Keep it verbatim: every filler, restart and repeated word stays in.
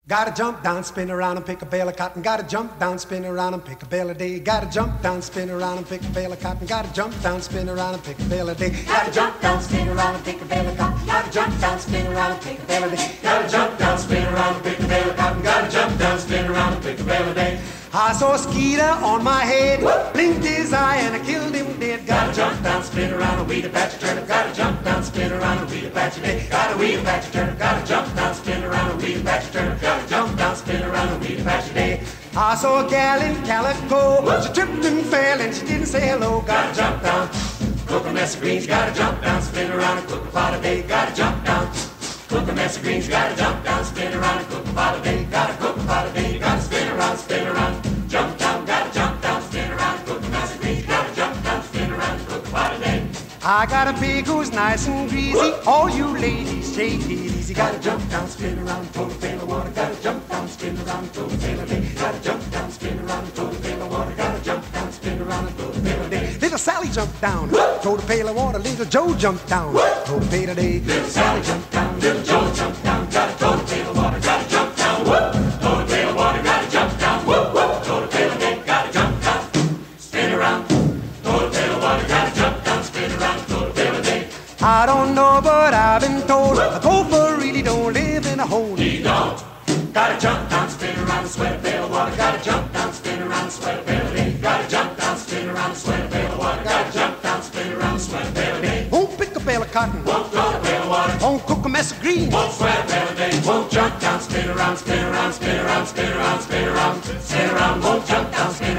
Gotta jump down, spin around and pick a bale of cotton. Gotta jump down, spin around and pick a bale of day. Gotta jump down, spin around and pick a bale of cotton. Gotta jump down, spin around and pick a bale of day. Gotta jump down, spin around and pick a bale of cotton. Gotta jump down, spin around and pick a bale of day. Gotta jump down, spin around and pick a bale of cotton. Gotta jump down, spin around and pick a bale of day. I saw a skeeter on my head, blinked his eye and I killed him dead. Gotta jump down, spin around and weed a patch of turnip. Gotta jump down, spin around and weed a patch of day. Gotta weed a patch of turnip. Gotta jump down, spin around and weed a patch of turnip. Gotta jump down, spin around and weed a patch of day. I saw a gal in calico, she tripped and fell and she didn't say hello. Gotta jump down, cook a mess of greens. Gotta jump down, spin around and cook a pot of day. Gotta jump down, cook a mess of greens. Gotta jump down, spin around and cook a pot of day. Gotta cook a pot of day. Gotta spin around, spin around, jump down. Gotta jump down, spin around, cook a mess of greens. Gotta jump down, spin around, cook a pot of day. I got a pig who's nice and greasy. All you ladies, take it easy. Gotta jump down, spin around, throw a pail of water. Gotta jump down, spin around, throw a pail of day. Gotta jump down, spin around, throw a pail of water. Gotta jump down, spin around, throw a pail of day. Little Sally jumped down, throw the pail of water. Little Joe jumped down, throw the pail of day. Little Sally jumped down, little Joe jumped down. Gotta throw the pail of water. Gotta jump down, throw the pail of water. Gotta jump down, throw the pail of day. Gotta jump down, spin around, throw the pail of water. Gotta jump down, spin around, throw the pail of day. I don't know, but I've been told a gopher really don't live in a hole. He don't. Gotta jump down, spin around, and sweat a pail of water. Gotta jump down, spin around, and sweat a pail of day. Gotta jump down, spin around, and sweat a pail of water. Gotta jump down, spin around, and sweat a pail of day. Won't pick a bale of cotton. Won't throw a pail of water. Won't cook a mess of greens. Won't sweat a pail of day. Won't jump down, spin around, spin around, spin around, spin around, spin around, spin around. Won't jump down, spin